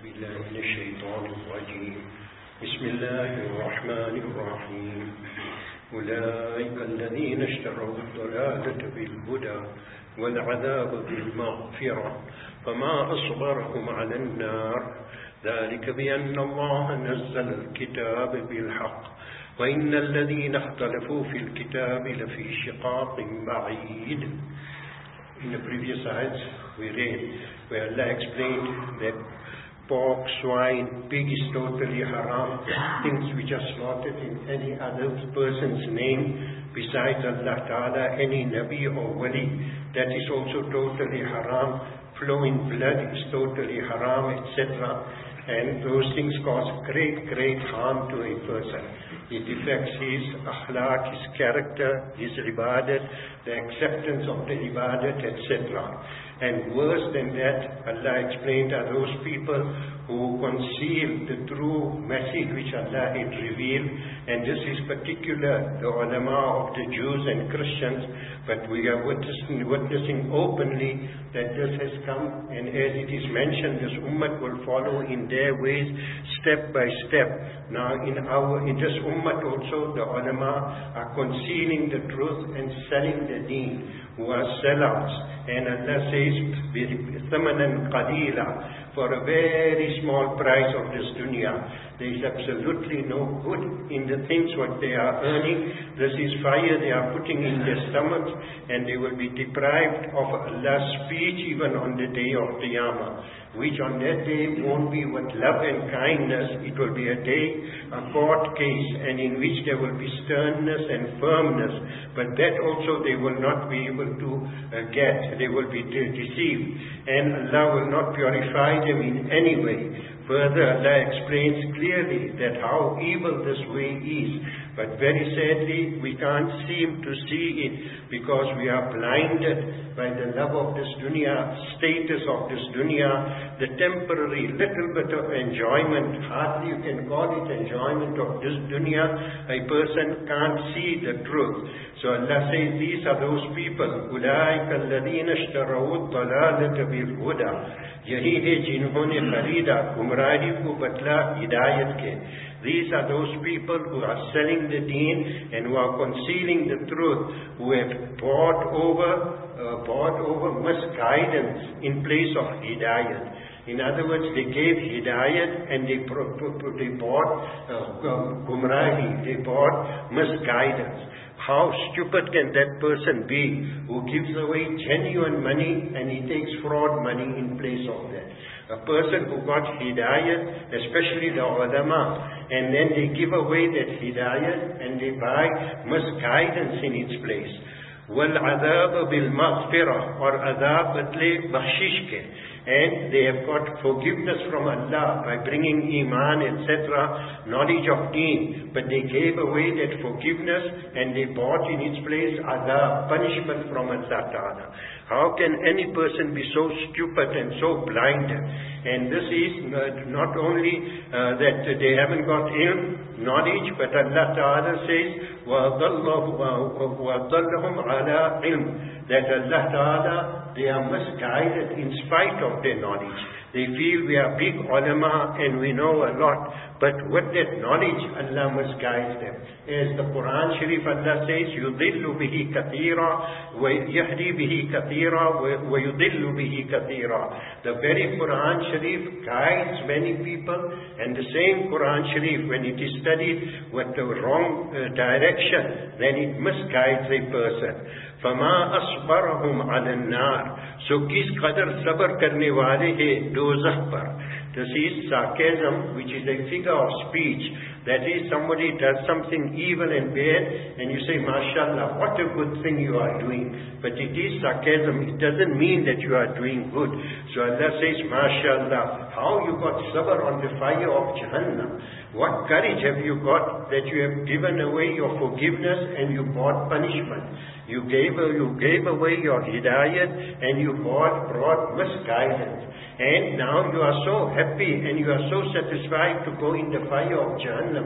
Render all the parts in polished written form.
بالله من الشيطان الرجيم بسم الله الرحمن الرحيم أولئك الذين اشتروا الضلالة بالهدى والعذاب بالمغفرة فما أصبرهم على النار ذلك بأن الله نزل الكتاب بالحق وإن الذين اختلفوا في الكتاب لفي شقاق بعيد. In the previous ayats we read where Allah explained that pork, swine, pig is totally haram, things which are slaughtered in any other person's name besides Allah Ta'ala, any Nabi or Wali, that is also totally haram. Flowing blood is totally haram, etc. And those things cause great harm to a person. It affects his akhlaq, his character, his ibadat, the acceptance of the ibadat, etc. And worse than that, Allah explained, are those people who conceal the true message which Allah had revealed. And this is particular the ulama of the Jews and Christians. But we are witnessing openly that this has come, and as it is mentioned, this ummah will follow in their ways step by step. Now in this ummah also the ulama are concealing the truth and selling the deen, who are sellouts. And Allah says, ثَمَنًا قَلِيلًا, for a very small price of this dunya. There is absolutely no good in the things what they are earning. This is fire they are putting in their stomachs, and they will be deprived of Allah's speech even on the day of Qiyamah, which on that day won't be with love and kindness. It will be a day, a court case, and in which there will be sternness and firmness. But that also they will not be able to get. They will be deceived, and Allah will not purify them in any way. Further, Allah explains clearly that how evil this way is. But very sadly, we can't seem to see it because we are blinded by the love of this dunya, status of this dunya, the temporary little bit of enjoyment. Hardly you can call it enjoyment of this dunya. A person can't see the truth. So Allah says, these are those people. أُولَٰئِكَ الَّذِينَ اشْتَرَوُا الضَّلَالَةَ بِالْهُدَى. यही है जिन्होंने खरीदा गुमराही को बदला हिदायत के. These are those people who are selling the deen and who are concealing the truth, who have bought over misguidance in place of hidayat. In other words, they gave hidayat and they bought gumrahi, they bought misguidance. How stupid can that person be who gives away genuine money and he takes fraud money in place of that? A person who got hidayat, especially the ulama, and then they give away that hidayat and they buy misguidance in its place. وَالْعَذَابَ بِالْمَغْفِرَةِ, or adhab batle bakhshish ke. And they have got forgiveness from Allah by bringing iman, etc., knowledge of deen. But they gave away that forgiveness and they bought in its place adhab, punishment from Allah Ta'ala. How can any person be so stupid and so blinded? And this is not only that they haven't got knowledge, but Allah Ta'ala says, وَأَضَلَّهُمْ عَلَىٰ عِلْمٍ, that Allah Ta'ala, they are misguided in spite of their knowledge. They feel we are big ulama and we know a lot, but with that knowledge, Allah misguides them. As the Quran Sharif, Allah says, يُضِلُّ بِهِ كَثِيرًا وَيَهْدِي بِهِ كَثِيرًا وَيُضِلُّ بِهِ كَثِيرًا. The very Quran Sharif guides many people, and the same Quran Sharif, when it is studied with the wrong direction, then it misguides a person. فَمَا أَصْبَرَهُمْ عَلَى النَّارِ. So किस कदर सबर करने वाले हैं दोज़ख पर. This is sarcasm, which is a figure of speech. That is, somebody does something evil and bad, and you say, MashaAllah, what a good thing you are doing. But it is sarcasm. It doesn't mean that you are doing good. So Allah says, MashaAllah, how you got sabr on the fire of Jahannam. What courage have you got that you have given away your forgiveness and you bought punishment. You gave away your hidayat and you brought misguidance. And now you are so happy and you are so satisfied to go in the fire of Jahannam.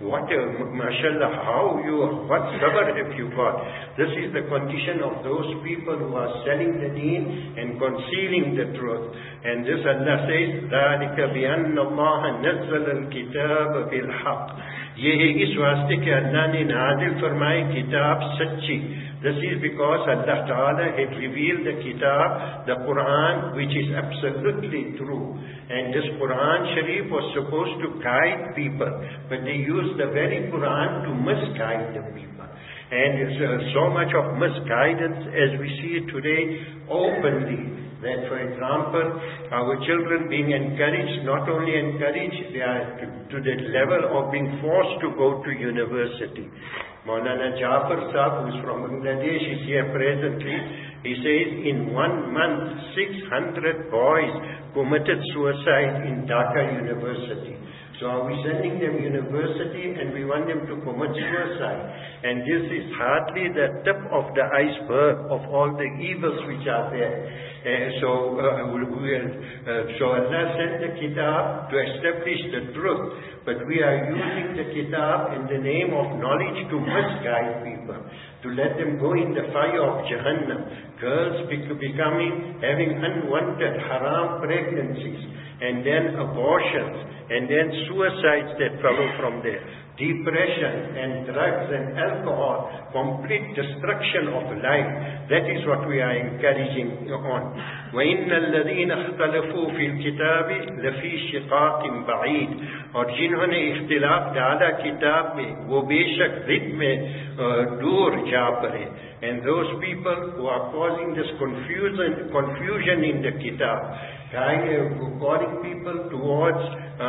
Mashallah, what sabr have you got? This is the condition of those people who are selling the deen and concealing the truth. And this Allah says, ذَلِكَ بِأَنَّ اللَّهَ نَزَّلَ الْكِتَابَ بِالْحَقِّ. ये है इस वास्ते के अल्लाह ने नाजिल फरमाई किताब सच्ची. This is because Allah Ta'ala had revealed the kitab, the Quran, which is absolutely true. And this Quran Sharif was supposed to guide people, but they used the very Quran to misguide the people. And there's so much of misguidance as we see it today openly. That, for example, our children being encouraged, not only encouraged, they are to the level of being forced to go to university. Maulana Jafar Sahib, who is from Bangladesh, is here presently. He says in 1 month, 600 boys committed suicide in Dhaka University. So are we sending them university and we want them to commit suicide? And this is hardly the tip of the iceberg of all the evils which are there. So Allah sent the kitab to establish the truth, but we are using the kitab in the name of knowledge to misguide people, to let them go in the fire of Jahannam. Girls having unwanted haram pregnancies, and then abortions, and then suicides that follow from there. Depression and drugs and alcohol, complete destruction of life. That is what we are encouraging on. وَإِنَّ الَّذِينَ اخْتَلَفُوا فِي الْكِتَابِ لَفِي شِقَاقٍ بَعِيدٍ. और जिन्होंने इख्तिलाफ डाला किताब में, वो बेशक ज़िद में दूर जा पड़े. And those people who are causing this confusion in the kitab, calling people towards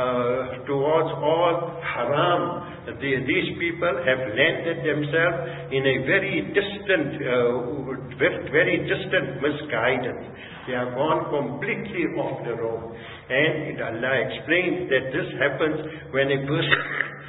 all haram. These people have landed themselves in a very distant misguidance. They are gone completely off the road. And Allah explains that this happens when a person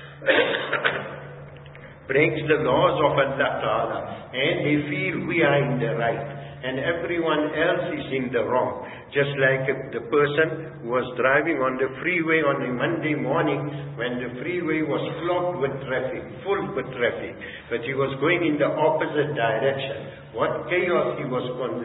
breaks the laws of Allah Ta'ala and they feel we are in the right and everyone else is in the wrong. Just like the person who was driving on the freeway on a Monday morning when the freeway was clogged with traffic, full with traffic, but he was going in the opposite direction. What chaos he was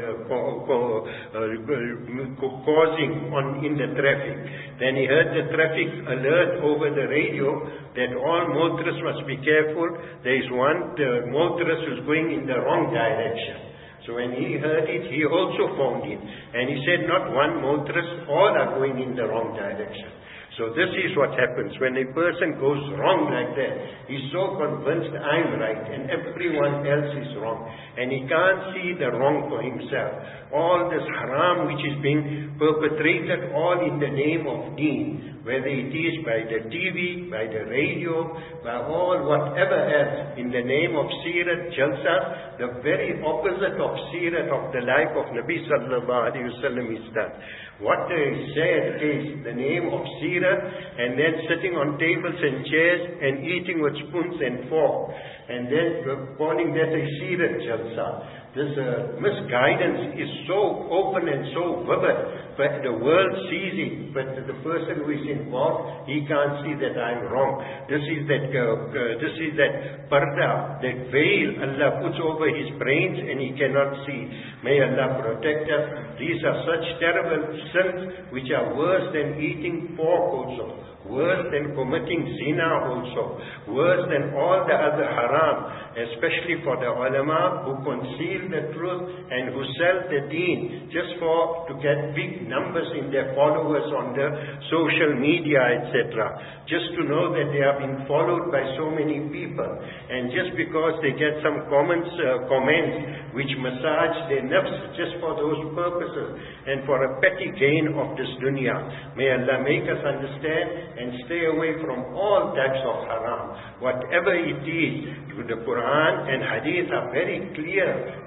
causing in the traffic. Then he heard the traffic alert over the radio that all motorists must be careful. There is one motorist who's going in the wrong direction. So when he heard it, he also found it. And he said, not one motorist, all are going in the wrong direction. So this is what happens when a person goes wrong like that. He's so convinced I'm right and everyone else is wrong. And he can't see the wrong for himself. All this haram which is being perpetrated all in the name of deen. Whether it is by the TV, by the radio, by all whatever else, in the name of Sirat Jalsa, the very opposite of Sirat of the life of Nabi Sallallahu Alaihi Wasallam is done. What they said is the name of Sirat, and then sitting on tables and chairs and eating with spoons and forks, and then calling that a Sirat Jalsa. This misguidance is so open and so vivid, but the world sees it, but the person who is involved, he can't see that I'm wrong. This is that parda, that veil Allah puts over his brains and he cannot see. May Allah protect us. These are such terrible sins which are worse than eating pork also, worse than committing zina also, worse than all the other haram, especially for the ulama who conceal the truth and who sell the deen just to get big numbers in their followers on the social media, etc. Just to know that they are being followed by so many people, and just because they get some comments which massage their nafs just for those purposes and for a petty gain of this dunya. May Allah make us understand and stay away from all types of haram. Whatever it is, the Quran and Hadith are very clear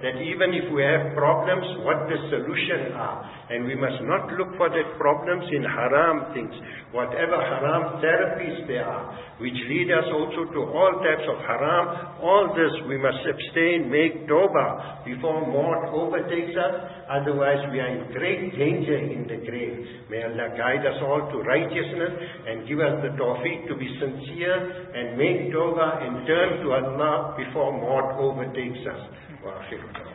that even if we have problems, what the solution are. And we must not look for the problems in haram things, whatever haram therapies there are, which lead us also to all types of haram. All this we must abstain, make tawbah before maut overtakes us. Otherwise we are in great danger in the grave. May Allah guide us all to righteousness and give us the tawfiq to be sincere and make tawbah and turn to Allah before maut overtakes us. Wa akhiru.